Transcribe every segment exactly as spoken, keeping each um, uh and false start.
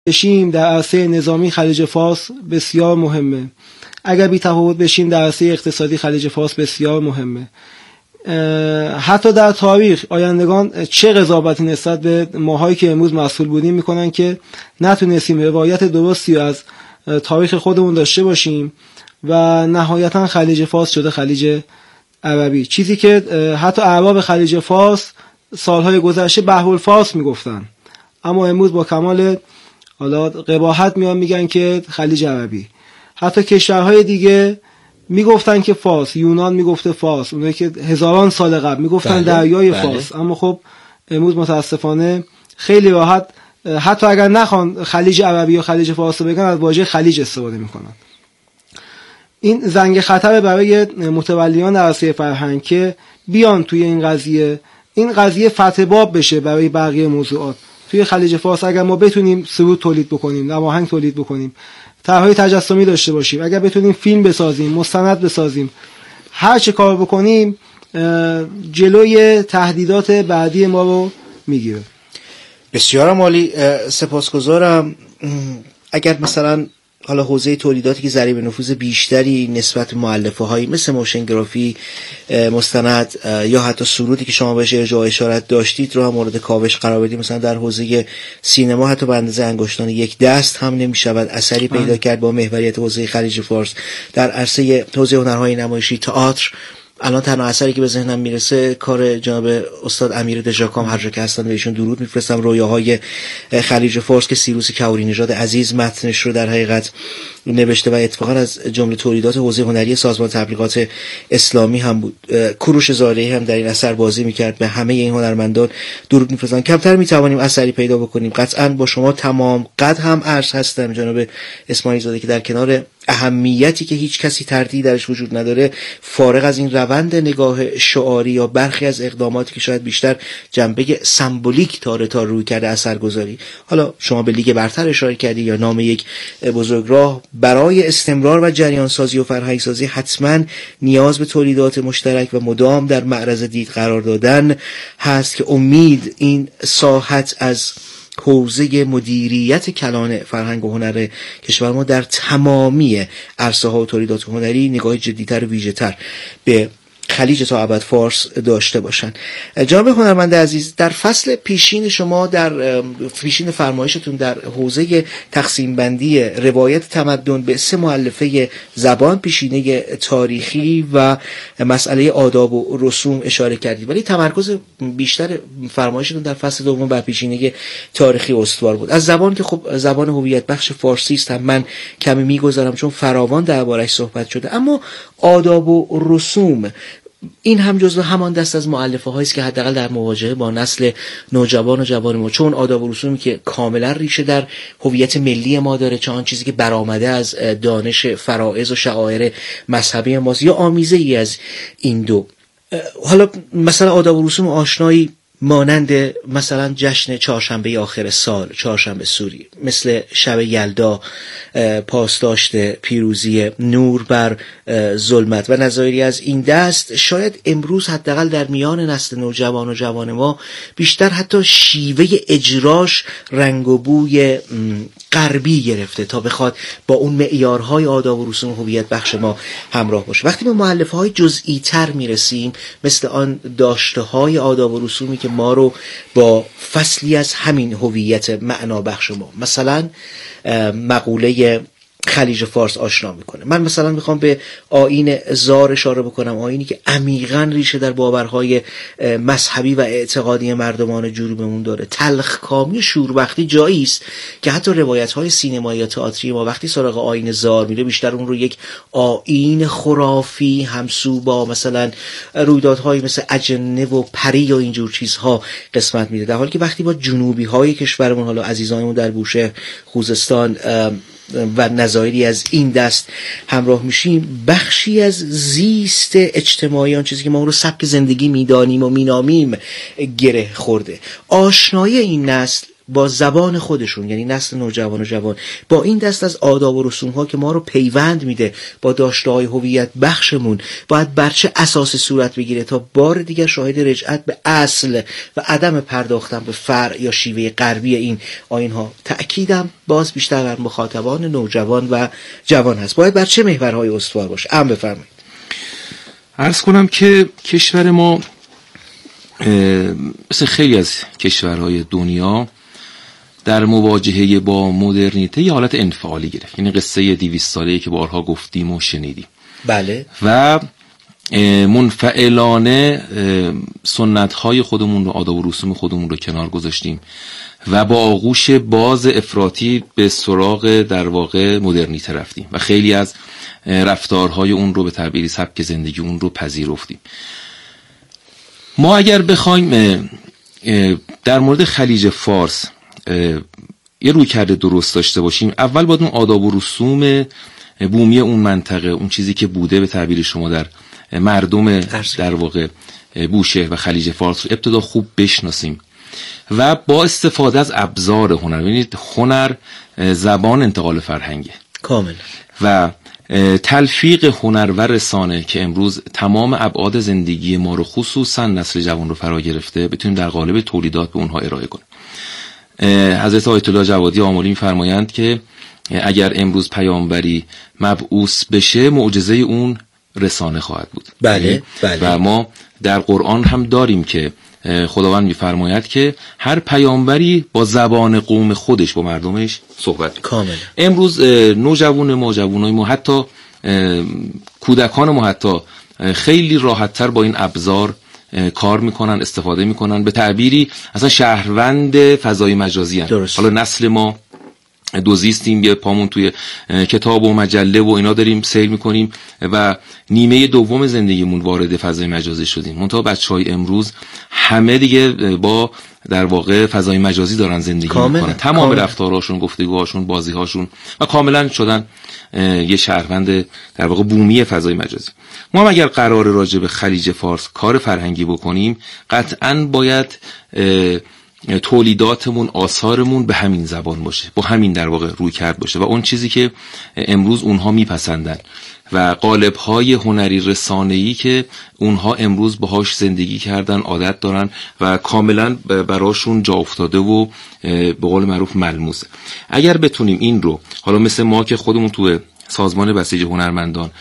بشیم در عرصه نظامی خلیج فارس بسیار مهمه. اگر بی تفاوت بشیم در عرصه اقتصادی خلیج فارس بسیار مهمه. حتی در تاریخ آیندگان چه قضاوتی نسبت به ماهایی که امروز مسئول بودیم میکنن که نتونستیم روایت درستی از تاریخ خودمون داشته باشیم و نهایتا خلیج فارس شده خلیج عربی، چیزی که حتی اعراب خلیج فارس سالهای گذشته بحرالفارس میگفتن، اما امروز با کمال حالا قباحت میان میگن که خلیج عربی. حتی کشورهای دیگه میگفتن که فارس، یونان میگفته فارس، اونایی که هزاران سال قبل میگفتن بله، دریای بله. فارس، اما خب امروز متاسفانه خیلی راحت حتی اگر نخوان خلیج عربی یا خلیج فارس رو بگن از واژه خلیج استفاده میکنن. این زنگ خطر برای متولیان عرصه فرهنگ که بیان توی این قضیه این قضیه فتح باب بشه برای بقیه موضوعات. توی خلیج فارس اگر ما بتونیم سرود تولید بکنیم، نواهنگ تولید بکنیم، طرحهای تجسمی داشته باشیم، اگر بتونیم فیلم بسازیم، مستند بسازیم، هر چه کار بکنیم جلوی تهدیدات بعدی ما رو میگیره. بسیار عالی، سپاسگزارم. اگر مثلا حالا حوزه تولیداتی که ضریب نفوذ بیشتری نسبت به مؤلفه‌هایی مثل موشن گرافی، مستند یا حتی سرودی که شما بهش ارجاع اشارت داشتید رو هم مورد کاوش قرار بدید، مثلا در حوزه سینما حتی به اندازه انگشتان یک دست هم نمی‌شود اثری پیدا کرد با محوریت حوزه خلیج فارس. در عرصه حوزه هنرهای نمایشی، تئاتر، الان تنها اثری که به ذهنم میرسه کار جناب استاد امیر دژاکام، هر جا که هستن بهشون درود میفرستم، رویاهای خلیج فارس که سیروس کاوری نژاد عزیز متنش رو در حقیقت نوشته و اتفاقا از جمله تولیدات حوزه هنری سازمان تبلیغات اسلامی هم بود. کوروش زارعی هم در این اثر بازی میکرد. به همه این هنرمندان درود میفرستم. کمتر میتوانیم اثری پیدا بکنیم. قطعا با شما تمام قد هم عرض هستم جناب اسماعیل زاده که در کنار اهمیتی که هیچ کسی تردید درش وجود نداره، فارغ از این روند نگاه شعاری یا برخی از اقداماتی که شاید بیشتر جنبه سمبولیک تاره تا روی کرده اثرگذاری، حالا شما به لیگ برتر اشاره کردی یا نام یک بزرگراه، برای استمرار و جریان سازی و فرهنگ سازی حتما نیاز به تولیدات مشترک و مدام در معرض دید قرار دادن هست که امید این ساحت از حوزه مدیریت کلان فرهنگ و هنر کشور ما در تمامی عرصه ها و تولیدات هنری نگاه جدی‌تر و ویژه‌تر به خلیج تا ابد فارس داشته باشن. جناب هنرمند عزیز، در فصل پیشین شما، در پیشین فرمایشتون در حوزه تقسیم بندی روایت تمدن به سه مؤلفه زبان، پیشینه تاریخی و مسئله آداب و رسوم اشاره کردید، ولی تمرکز بیشتر فرمایشتون در فصل دوم بر پیشینه تاریخی استوار بود. از زبان که خب زبان هویت بخش فارسی است هم من کمی میگذارم چون فراوان دربارش صحبت شده، اما آداب و رسوم این هم جزو همان دست از مؤلفه هایی است که حداقل در مواجهه با نسل نوجوان و جوان ما، چون آداب و رسومی که کاملا ریشه در هویت ملی ما داره، چه آن چیزی که برآمده از دانش فرائض و شعائر مذهبی ماست یا آمیزه ای از این دو. حالا مثلا آداب و رسوم آشنایی مانند مثلا جشن چهارشنبه آخر سال، چهارشنبه سوری، مثل شب یلدا، پاسداشت پیروزی، نور بر ظلمت و نظایری از این دست، شاید امروز حداقل در میان نسل نوجوان و جوان ما بیشتر حتی شیوه اجراش رنگ و بوی غربی گرفته تا بخواد با اون معیارهای آداب و رسوم هویت بخش ما همراه باشه. وقتی به مؤلفه های جزئی تر میرسیم، مثل آن داشته های آداب و رسومی که ما رو با فصلی از همین هویت معنا بخش ما، مثلا مقوله خلیج فارس آشنا میکنه. من مثلا میخوام به آیین زار اشاره بکنم، آیینی که عمیقاً ریشه در باورهای مذهبی و اعتقادی مردمان جنوبمون داره. تلخکامی و شوربختی جایی است که حتی روایت‌های سینمایی یا تئاتری ما وقتی سراغ آیین زار میره، بیشتر اون رو یک آیین خرافی همسو با مثلا رویدادهای مثل اجنه و پری و اینجور چیزها قسمت میده، در حالی که وقتی با جنوبی‌های کشورمون، حالا عزیزانمون در بوشهر، خوزستان و نظایری از این دست همراه میشیم، بخشی از زیست اجتماعی، آن چیزی که ما اون رو سبک زندگی میدانیم و مینامیم، گره خورده. آشنایی این نسل با زبان خودشون، یعنی نسل نوجوان و جوان، با این دست از آداب و رسوم ها که ما رو پیوند میده با داشته های هویت بخشمون، باید بر چه اساس صورت بگیره تا بار دیگر شاهد رجعت به اصل و عدم پرداختن به فرع یا شیوه غربی این آیین ها. تأکیدم باز بیشتر بر مخاطبان نوجوان و جوان هست. باید بر چه محورهای استوار باشه؟ ام بفرمایید. عرض کنم که کشور ما مثل خیلی از کشورهای دنیا در مواجهه با مدرنیته یه حالت انفعالی گرفت. یعنی قصه دویست ساله‌ای که بارها گفتیم و شنیدیم. بله. و منفعلانه سنت‌های خودمون رو، آداب و رسوم خودمون رو کنار گذاشتیم و با آغوش باز افراطی به سراغ در واقع مدرنیته رفتیم و خیلی از رفتارهای اون رو به تعبیری سبک زندگی اون رو پذیرفتیم. ما اگر بخوایم در مورد خلیج فارس یه رویکرد درست داشته باشیم، اول باید اون آداب و رسوم بومی اون منطقه، اون چیزی که بوده به تعبیر شما در مردم در واقع بوشهر و خلیج فارس رو ابتدا خوب بشناسیم و با استفاده از ابزار هنر، ببینید هنر زبان انتقال فرهنگه کامل و تلفیق هنر و رسانه که امروز تمام ابعاد زندگی ما رو خصوصا نسل جوان رو فرا گرفته، بتونیم در قالب تولیدات به اونها ارائه کنیم. حضرت آیت الله جوادی آملی می‌فرمایند که اگر امروز پیامبری مبعوث بشه، معجزه اون رسانه خواهد بود. بله بله. و ما در قرآن هم داریم که خداوند می‌فرماید که هر پیامبری با زبان قوم خودش با مردمش صحبت کامل. امروز نوجوان ما، جوانای ما، حتی کودکان ما حتی خیلی راحت‌تر با این ابزار کار میکنن، استفاده میکنن. به تعبیری اصلا شهروند فضای مجازی هستن. حالا نسل ما دوزیستیم، یه پامون توی کتاب و مجله و اینا داریم سیر میکنیم و نیمه دوم زندگیمون وارد فضای مجازی شدیم. منتها بچهای امروز همه دیگه با در واقع فضای مجازی دارن زندگی میکنن. تمام رفتارهاشون، گفتگوهاشون، بازیهاشون و کاملا شدن یه شهروند در واقع بومی فضای مجازی. ما هم اگر قرار راجع به خلیج فارس کار فرهنگی بکنیم، قطعاً باید تولیداتمون، آثارمون به همین زبان باشه، با همین در واقع روی کرد باشه و اون چیزی که امروز اونها میپسندن و قالب‌های هنری رسانه‌ای که اونها امروز باهاش زندگی کردن، عادت دارن و کاملا براشون جا افتاده و به قول معروف ملموسه. اگر بتونیم این رو، حالا مثل ما که خودمون تو سازمان بسیج هنرمندان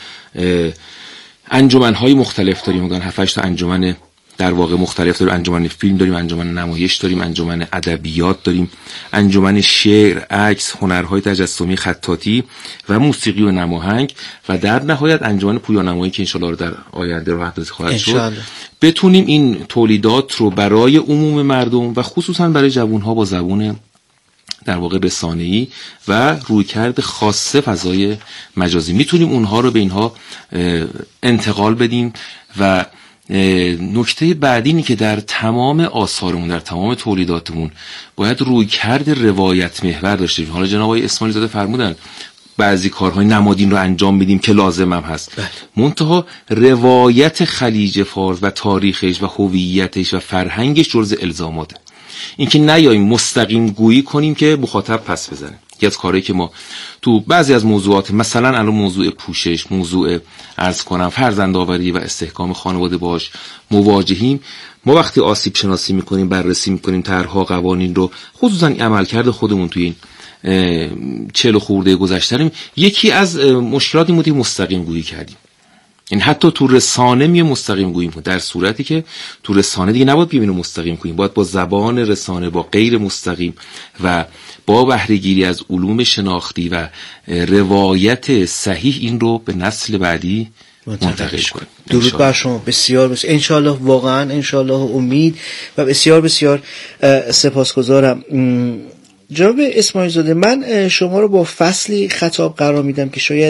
انجمن‌های مختلف داریم، مثلا هفت هشت تا انجمن در واقع مختلف داریم، انجمن فیلم داریم، انجمن نمایش داریم، انجمن ادبیات داریم، انجمن شعر، عکس، هنرهای تجسمی، خطاطی و موسیقی و نماهنگ و در نهایت انجمن پویانمایی که انشالله در آینده راه اندازی خواهد شد. بتونیم این تولیدات رو برای عموم مردم و خصوصا برای جوانها با زبان در واقع رسانه‌ای و رویکرد خاصه فضای مجازی میتونیم اونها رو به اینها انتقال بدیم. و نکته بعدی اینه که در تمام آثارمون، در تمام تولیداتمون باید رویکرد روایت محور داشته باشیم. حالا جناب آقای اسماعیل زاده فرمودن بعضی کارهای نمادین رو انجام بدیم که لازم هم هست، منتها روایت خلیج فارس و تاریخش و هویتش و فرهنگش جزء الزاماته. اینکه نیاییم مستقیم گویی کنیم که مخاطب پس بزنه. یکی از کارهایی که ما تو بعضی از موضوعات، مثلا الان موضوع پوشش، موضوع عرض کنم فرزندآوری و استحکام خانواده باش مواجهیم، ما وقتی آسیب شناسی میکنیم، بررسی میکنیم طرح‌ها، قوانین رو، خصوصا عملکرد خودمون توی این چهل خورده گذشته، یکی از مشکلاتی بودیم مستقیم گویی کردیم. این حتی تو رسانه می مستقیم گوییم، در صورتی که تو رسانه دیگه نباید ببینیم مستقیم گوییم، باید با زبان رسانه، با غیر مستقیم و با بهره گیری از علوم شناختی و روایت صحیح این رو به نسل بعدی منتقل کنیم. درود بر شما. بسیار بسیار انشالله، واقعا انشالله، امید و بسیار بسیار سپاسگزارم. جناب اسماعیل زاده، من شما رو با فصلی خطاب قرار میدم که شاید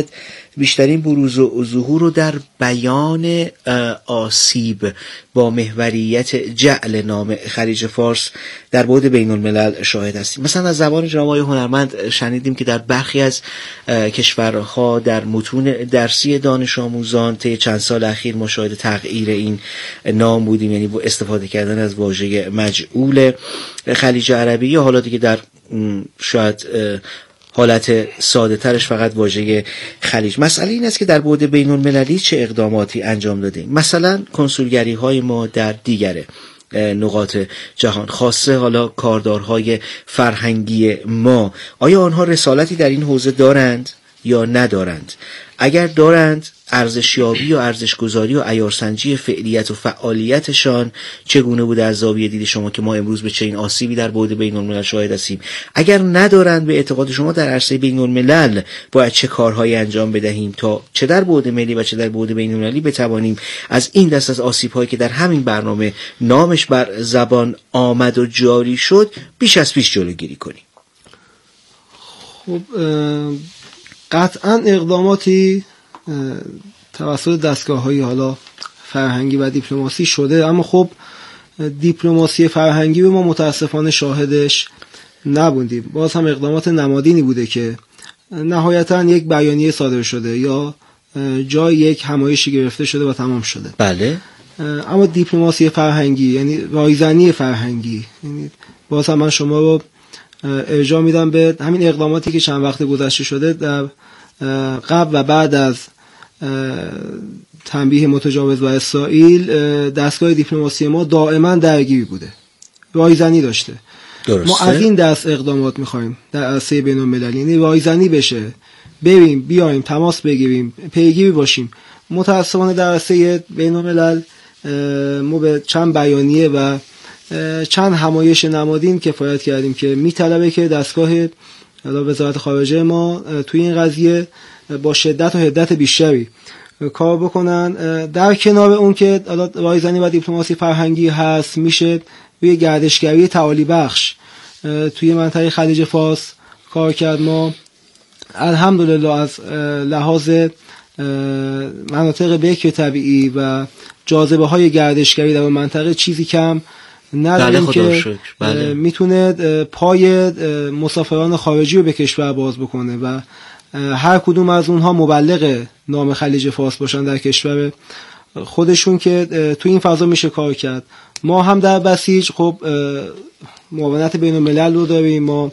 بیشترین بروز و ظهور رو در بیان آسیب با محوریت جعل نام خلیج فارس در بعد بین الملل شاهد هستیم. مثلا از زبان جناب آقای هنرمند شنیدیم که در برخی از کشورها در متون درسی دانش آموزان طی چند سال اخیر ما شاهد تغییر این نام بودیم، یعنی با استفاده کردن از واژه مجعول خلیج عربی، یا حالا دیگه در شاید حالت ساده ترش فقط واژه خلیج. مسئله این است که در بعد بین المللی چه اقداماتی انجام دادیم. مثلا کنسولگری های ما در دیگر نقاط جهان، خاصه حالا کاردارهای فرهنگی ما، آیا آنها رسالتی در این حوزه دارند یا ندارند؟ اگر دارند، ارزشیابی یا ارزشگذاری و عیارسنجی فعالیت و فعالیتشان چگونه بوده از زاویه دید شما که ما امروز به چه این آسیبی در بعد بین الملل شاهد هستیم؟ اگر ندارند، به اعتقاد شما در عرصه بین الملل باید چه کارهایی انجام بدهیم تا چه در بعد ملی و چه در بعد بین المللی بتوانیم از این دست از آسیب‌هایی که در همین برنامه نامش بر زبان آمد و جاری شد بیش از پیش جلوگیری کنیم؟ خب قطعا اقداماتی توسط دستگاه‌های حالا فرهنگی و دیپلماسی شده، اما خب دیپلماسی فرهنگی به ما متاسفانه شاهدش نبودیم. باز هم اقدامات نمادینی بوده که نهایتاً یک بیانیه صادر شده یا جای یک همایشی گرفته شده و تمام شده. بله. اما دیپلماسی فرهنگی یعنی رایزنی فرهنگی، یعنی باز هم من شما رو ارجاع میدم به همین اقداماتی که چند وقت گذشته شده در قبل و بعد از تنبیه متجاوز و اسرائیل. دستگاه دیپلماسی ما دائما درگیری بوده، رایزنی داشته. درسته. ما از این دست اقدامات میخوایم در عرصه بین المللی، یعنی رایزنی بشه، بریم بیایم تماس بگیریم، پیگیری باشیم. متاسفانه در عرصه بین الملل ما به چند بیانیه و چند همایش نمادین کفایت کردیم که میطلبه که دستگاه وزارت خارجه ما توی این قضیه با شدت و حدت بیشتری کار بکنن. در کنار اون که رایزنی و دیپلماسی فرهنگی هست، میشه روی گردشگری تعالی بخش توی منطقه خلیج فارس کار کرد. ما الحمدلله از لحاظ مناطق بکر طبیعی و جاذبه های گردشگری در منطقه چیزی کم نداریم که بله. میتونه پای مسافران خارجی رو به کشور باز بکنه و هر کدوم از اونها مبلغ نام خلیج فارس باشن در کشور خودشون که تو این فضا میشه کار کرد. ما هم در بسیج خب معاونت بین الملل رو داریم، ما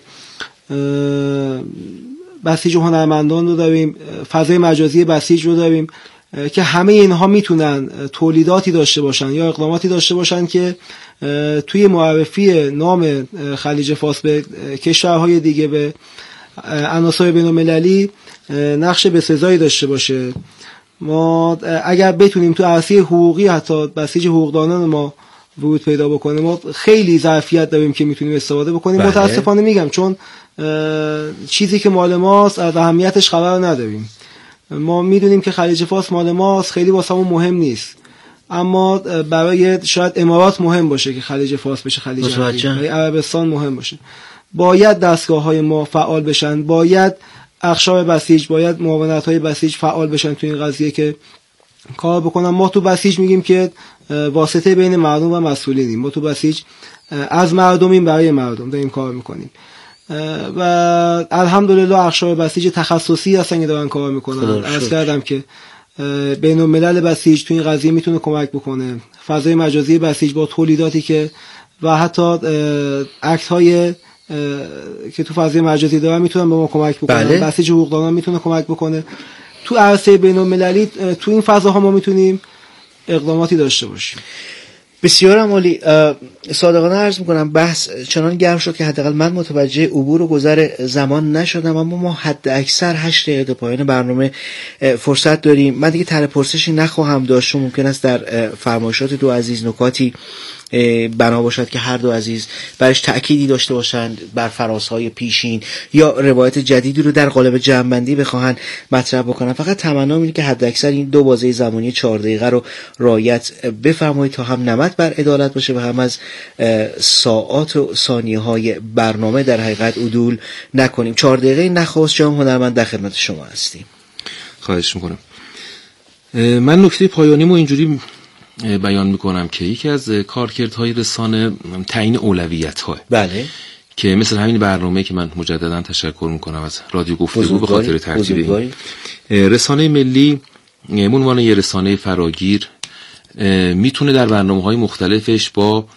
بسیج هنرمندان رو داریم، فضای مجازی بسیج رو داریم که همه اینها میتونن تولیداتی داشته باشن یا اقداماتی داشته باشن که توی معرفی نام خلیج فارس به کشورهای دیگه، به عناصر بین المللی نقش بسزایی داشته باشه. ما اگر بتونیم تو عرصه حقوقی حتی بسیج حقوقدانان ما ورود پیدا بکنه، ما خیلی ظرفیت داریم که میتونیم استفاده بکنیم. بله. متاسفانه میگم چون چیزی که مال ماست از اهمیتش خبر نداریم. ما میدونیم که خلیج فارس مال ماست، خیلی واسمون مهم نیست، اما برای شاید امارات مهم باشه که خلیج فارس بشه خلیج عربی، برای عربستان مهم باشه. باید دستگاه‌های ما فعال بشن، باید اقشار بسیج، باید معاونت‌های بسیج فعال بشن تو این قضیه که کار بکنن. ما تو بسیج میگیم که واسطه بین مردم و مسئولینیم، ما تو بسیج از مردمیم، برای مردم داریم کار میکنیم و الحمدلله اقشار بسیج تخصصی هستن که دارن کار میکنن. عرض کردم که بین الملل بسیج تو این قضیه میتونه کمک بکنه، فضای مجازی بسیج با تولیداتی که و حتی اکت های که تو فضای مجازی دارن میتونن به ما کمک بکنن. بله. بسیج حقوقدانان میتونه کمک بکنه. تو عرصه بین المللی تو این فضاها ما میتونیم اقداماتی داشته باشیم. بسیار عالی. صادقانه عرض میکنم بحث چنان گرم شد که حداقل من متوجه عبور و گذر زمان نشدم، اما ما حد اکثر هشت دقیقه تا پایان برنامه فرصت داریم. من دیگه طرح پرسشی نخواهم داشت، چون ممکن است در فرمایشات دو عزیز نکاتی بنا باشد که هر دو عزیز برش تأکیدی داشته باشند بر فرازهای پیشین یا روایت جدیدی رو در قالب جمع‌بندی بخواهن مطرح بکنن. فقط تمنام اینه که حد اکثر این دو بازه زمانی چهار دقیقه رو رعایت بفرمایید تا هم نمط بر عدالت باشه و هم از ساعات و ثانیه های برنامه در حقیقت عدول نکنیم. چهار دقیقه نخواست جام هنرمند در خدمت شما هستیم. خواهش میکنم. من نکته پایانیمو اینجوری بیان میکنم که یکی از کارکردهای رسانه تعیین اولویت‌ها. بله. که مثل همین برنامه که من مجددا تشکر میکنم از رادیو گفتگو به خاطر ترتیب این رسانه ملی به عنوان یه رسانه فراگیر میتونه در برنامه‌های مختلفش با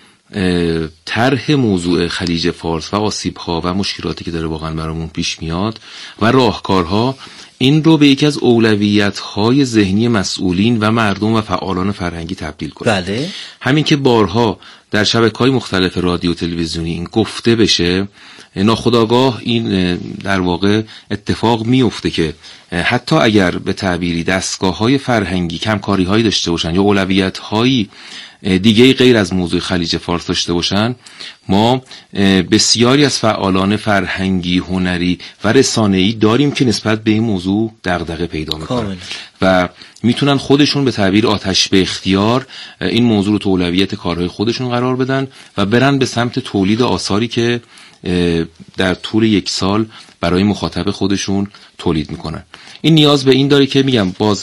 طرح موضوع خلیج فارس و آسیب‌ها و مشکلاتی که داره واقعا برامون پیش میاد و راهکارها این رو به یکی از اولویت‌های ذهنی مسئولین و مردم و فعالان فرهنگی تبدیل کنه. بله. همین که بارها در شبکه‌های مختلف رادیو تلویزیونی این گفته بشه، ناخودآگاه این در واقع اتفاق میفته که حتی اگر به تعبیری دستگاه‌های فرهنگی کمکاری‌هایی داشته باشن یا اولویت‌هایی دیگه غیر از موضوع خلیج فارس داشته باشن، ما بسیاری از فعالان فرهنگی، هنری و رسانه‌ای داریم که نسبت به این موضوع دغدغه پیدا میکنن و میتونن خودشون به تعبیر آتش به اختیار این موضوع رو تو اولویت کارهای خودشون قرار بدن و برن به سمت تولید آثاری که در طول یک سال برای مخاطب خودشون تولید میکنن. این نیاز به این داره که میگم باز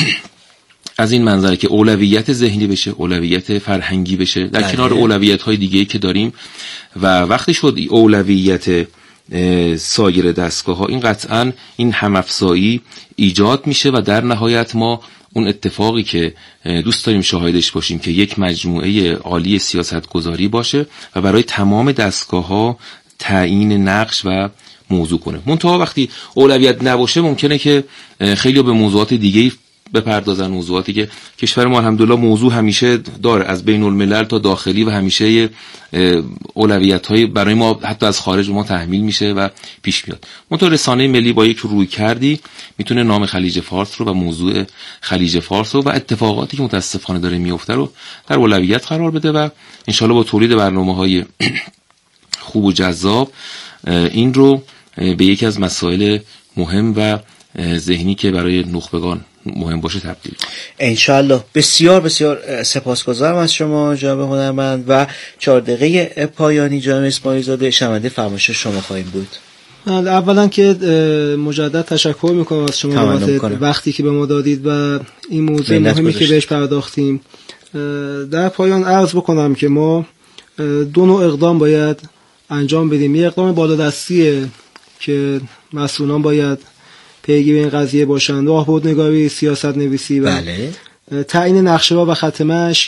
از این منظره که اولویت ذهنی بشه، اولویت فرهنگی بشه در بله. کنار اولویت‌های دیگه‌ای که داریم و وقتی شد اولویت سایر دستگاه‌ها، این قطعاً این هم‌افزایی ایجاد میشه و در نهایت ما اون اتفاقی که دوست داریم شاهدش باشیم که یک مجموعه عالی سیاستگذاری باشه و برای تمام دستگاه‌ها تعیین نقش و موضوع کنه. منتها وقتی اولویت نباشه ممکنه که خیلی به موضوعات دیگه‌ای بپردازن، موضوعاتی که کشور ما الحمدلله موضوع همیشه داره، از بین الملل تا داخلی و همیشه اولویت‌های برای ما حتی از خارج ما تحمیل میشه و پیش میاد. منتها رسانه ملی با یک روی کردی میتونه نام خلیج فارس رو و موضوع خلیج فارس رو و اتفاقاتی که متاسفانه داره میفته رو در اولویت قرار بده و انشالله با تولید برنامه‌های خوب و جذاب این رو به یکی از مسائل مهم و ذهنی که برای نخبگان مهم باشه تبدیل. انشالله. بسیار بسیار سپاسگزارم از شما جناب هنرمند و چهار دقیقه پایانی جناب اسماعیل زاده شنونده فرمایش شما خواهیم بود. اولا که مجدد تشکر میکنم از شما بابت وقتی که به ما دادید و این موضوع مهمی که بهش پرداختیم. در پایان عرض بکنم که ما دو نوع اقدام باید انجام بدیم. یه اقدام بالادستیه که مسئولان باید پیگیر این قضیه باشند، راهبردنگاری، سیاست نویسی و بله. تعیین نقشه و ختمش.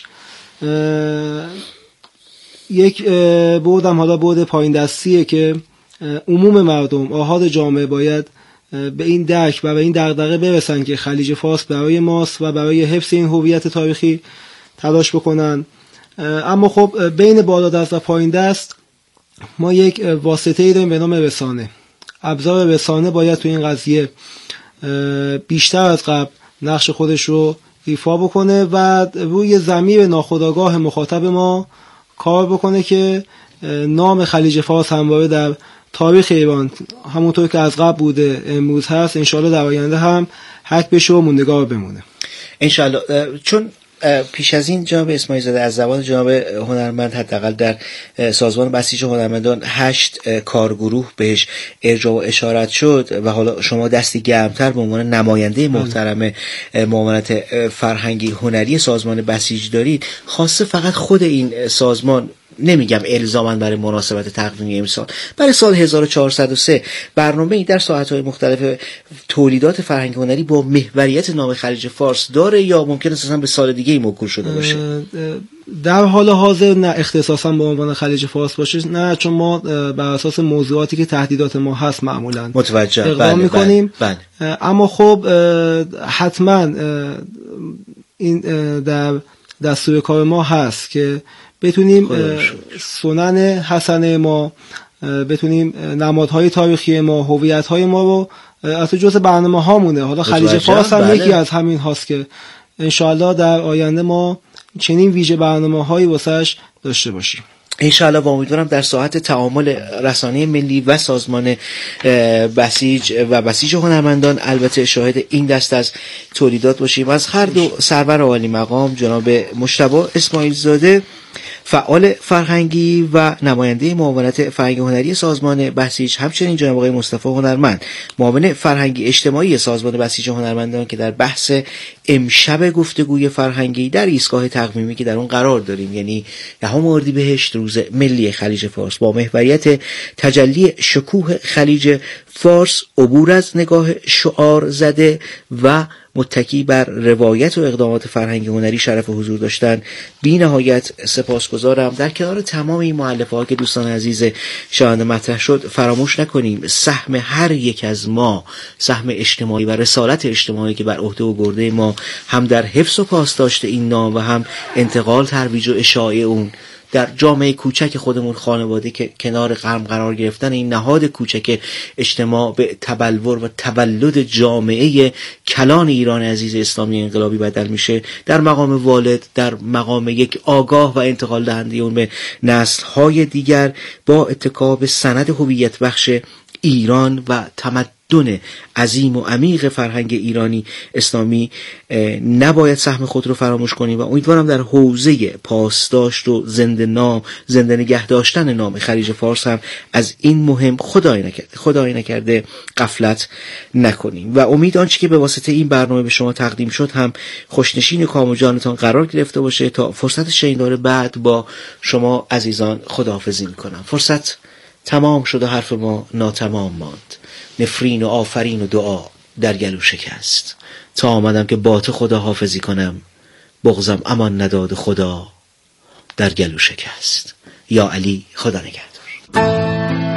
یک بودم حالا بود پایین دستیه که عموم مردم، آحاد جامعه باید به این درک و به این دغدغه برسن که خلیج فارس برای ماست و برای حفظ این هویت تاریخی تلاش بکنن. اما خب بین بالادست و پایین دست ما یک واسطه‌ای داریم به نام رسانه. ابزار رسانه باید تو این قضیه بیشتر از قبل نقش خودش رو ایفا بکنه و روی ضمیر ناخودآگاه مخاطب ما کار بکنه که نام خلیج فارس همواره در تاریخ ایران همونطور که از قبل بوده امروز هست، انشالله در آینده هم حک بشه و موندگار بمونه انشالله. چون پیش از این جناب اسماعیل زاده از زبان جناب هنرمند حداقل در سازمان بسیج هنرمندان هشت کارگروه بهش ارجاع و اشارت شد و حالا شما دستی گرمتر به عنوان نماینده محترم معاونت فرهنگی هنری سازمان بسیج دارید، خاصه فقط خود این سازمان، نمیگم الزاماً برای مناسبت تقویمی امسال، برای سال هزار و چهارصد و سه برنامه‌ای در ساعت‌های مختلف تولیدات فرهنگی هنری با محوریت نام خلیج فارس داره یا ممکن است اصلا به سال دیگه موکول شده باشه؟ در حال حاضر نه اختصاصاً به عنوان خلیج فارس باشه، نه، چون ما بر اساس موضوعاتی که تهدیدات ما هست معمولاً متوجه اقدام بله می‌کنیم. بله بله. اما خب حتماً این در دستور کار ما هست که بتونیم سنن حسنه ما، بتونیم نمادهای تاریخی ما، هویت‌های ما رو از جزء برنامه هامونه. حالا خلیج فارس هم بله. یکی از همین هاست که انشاءالله در آینده ما چنین ویژه برنامه‌هایی واسش داشته باشیم. انشاءالله و امیدوارم در ساعت تعامل رسانه ملی و سازمان بسیج و بسیج هنرمندان البته شاهد این دست از تولیدات باشیم. از هر دو سرور عالی مقام جناب مجتبی اسماعیل زاده فعال فرهنگی و نماینده معاونت فرهنگی هنری سازمان بسیج، همچنین جناب آقای مصطفی هنرمند معاون فرهنگی اجتماعی سازمان بسیج هنرمندان که در بحث امشب گفتگوی فرهنگی در ایستگاه تقویمی که در اون قرار داریم، یعنی دهم اردیبهشت روز ملی خلیج فارس، با محوریت تجلی شکوه خلیج فارس، عبور از نگاه شعار زده و متکی بر روایت و اقدامات فرهنگی هنری شرف حضور داشتن، بی نهایت سپاسگزارم. در کنار تمام این مؤلفه ها که دوستان عزیز شنونده مطرح شد، فراموش نکنیم سهم هر یک از ما، سهم اجتماعی و رسالت اجتماعی که بر عهده و گرده ما هم در حفظ و پاسداشت این نام و هم انتقال، ترویج و اشاعه اون در جامعه کوچک خودمون، خانواده که کنار قرم قرار گرفتن این نهاد کوچک اجتماع به تبلور و تولد جامعه کلان ایران عزیز اسلامی انقلابی بدل میشه، در مقام والد، در مقام یک آگاه و انتقال دهنده اون به نسل‌های دیگر، با اتکا به سند هویت بخش ایران و تمدن عظیم و عمیق فرهنگ ایرانی اسلامی نباید سهم خود رو فراموش کنیم و امیدوارم در حوزه پاسداشت و زنده نام زنده نگه داشتن نام خلیج فارس هم از این مهم خدای نکرده خدای نکرده غفلت نکنیم و امید آنچه که به واسطه این برنامه به شما تقدیم شد هم خوشنشین کام و جانتان قرار گرفته باشه. تا فرصت شنیدار بعد با شما عزیزان خداحافظی میکنم. فرصت تمام شد و حرف ما ناتمام ماند. نفرین و آفرین و دعا در گلو شکست. تا آمدم که با تو خدا حافظی کنم، بغضم امان نداد خدا در گلو شکست. یا علی، خدا نگهدار.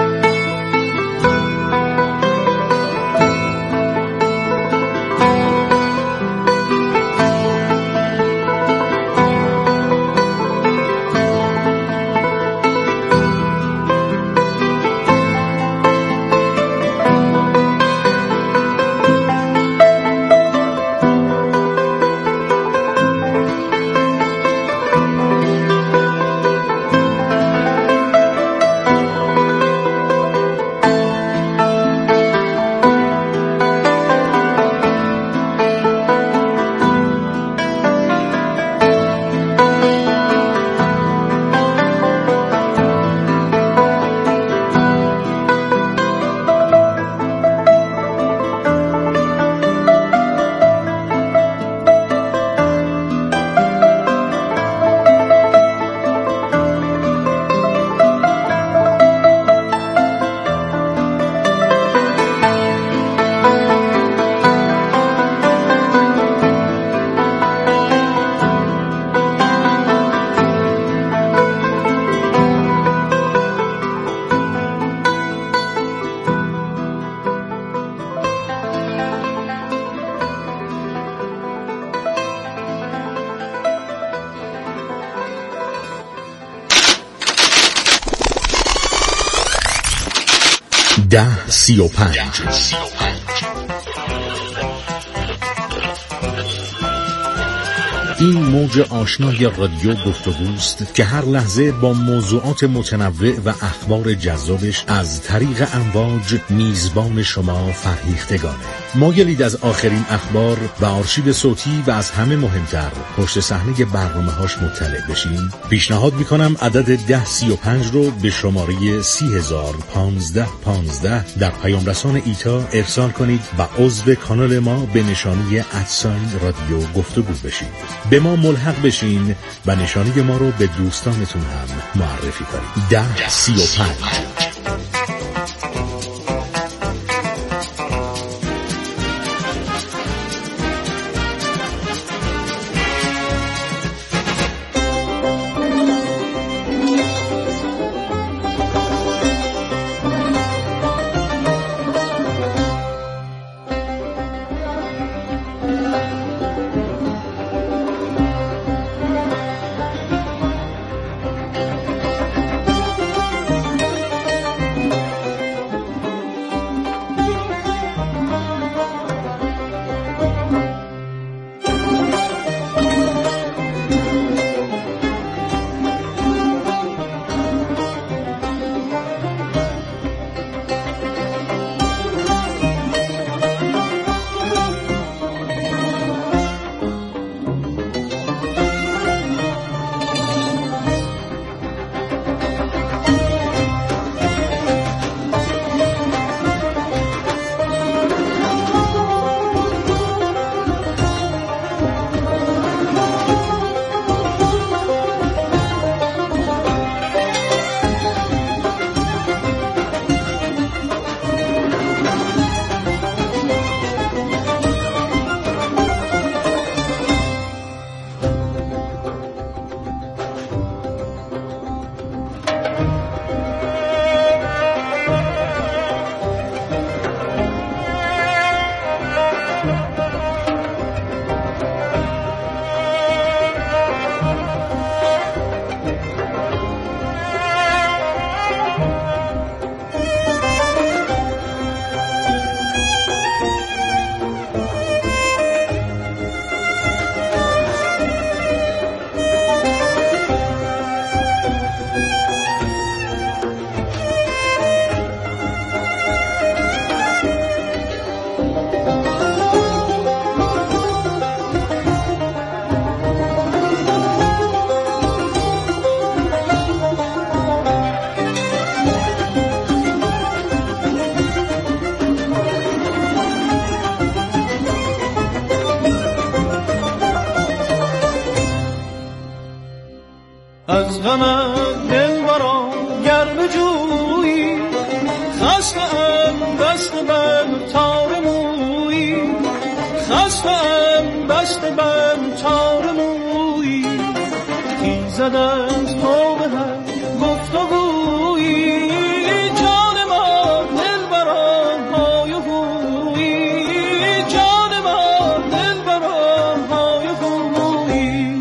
ده سی و پنج. این موج آشنای رادیو گفتگوست که هر لحظه با موضوعات متنوع و اخبار جذابش از طریق امواج میزبان شما فرهیختگانه. مایلید از آخرین اخبار و آرشیو صوتی و از همه مهمتر پشت صحنه برنامه‌هاش مطلع بشین؟ پیشنهاد میکنم عدد ده سی و پنج رو به شماره سی هزار پانزده پانزده در پیام رسان ایتا ارسال کنید و عضو کانال ما به نشانی ادساین رادیو گفتگو بشید. به ما ملحق بشین و نشانی ما رو به دوستانتون هم معرفی کنید. ده سی و پنج. غمت دلبرا گر بجویی، خسته‌ام بسته بر تار مویی، خسته‌ام بسته بر تار مویی، خیزد از ما به هم گفتگویی، جان ما دلبرا های هویی، جان ما دلبرا های هویی.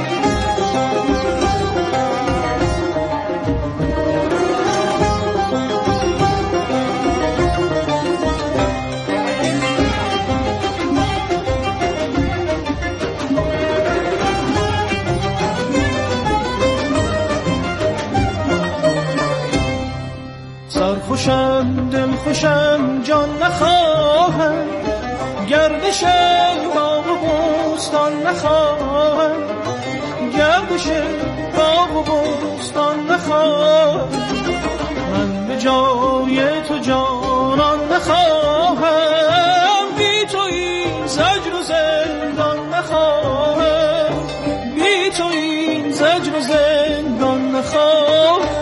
سرخوشم دل خوشم جان نخواهم، گردش باغ و بوستان نخواهم، گردش باغ و بوستان نخواهم، من به جای تو جانان نخواهم، بی تو این زجر و زندان نخواهم، بی تو این زجر و زندان نخواهم.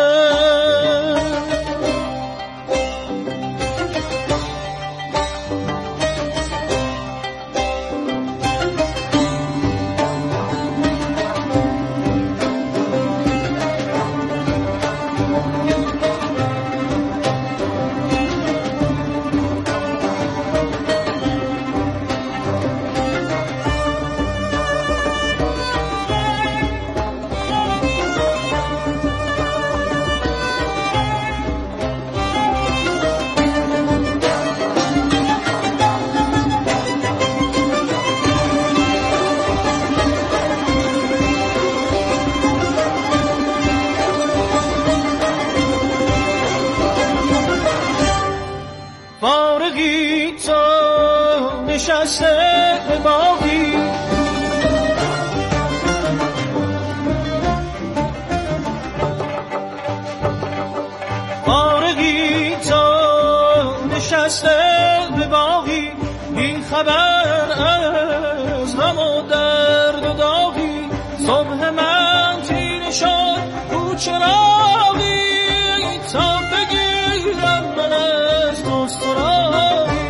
فارغی تو نشسته به باغی، فارغی تو نشسته به باغی، بی خبر از غم و درد و داغی، صبح من تیره شد او چراغی، تا بگیرم من از تو سراغی.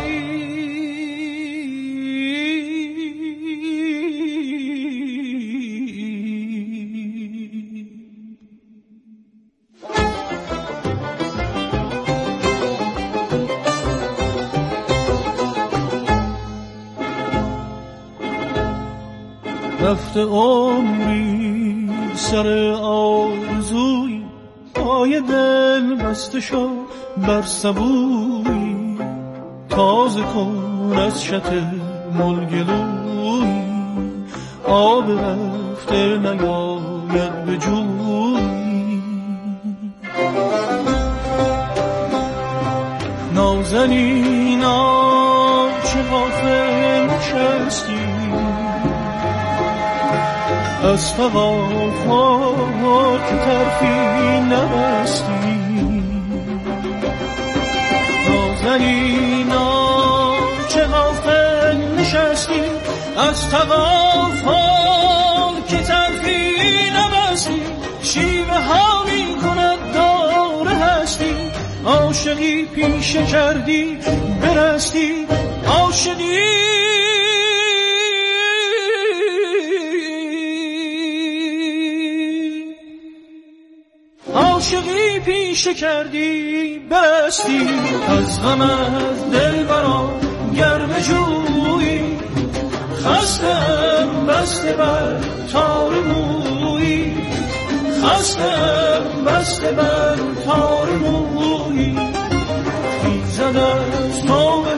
رفته عمری سر آرزوی، پای دل بسته شد بر سبوی، تازه کن از شط ملگلوی، آب رفته نیاید به جوی. نازنینا چه غافل نشستی، از تغافل که طرفی نبستی. نازنینا چه غافل نشستی، از تغافل که طرفی نبستی. شیوه ها می کند داره هستی، عاشقی پیشه کردی برستی، عاشقی عاشقی پیشه کردی برستی. از غم از دل برا گرم جویی، خستم بسته بر تار مویی، خستم بسته بر تار مویی. خیزد از ما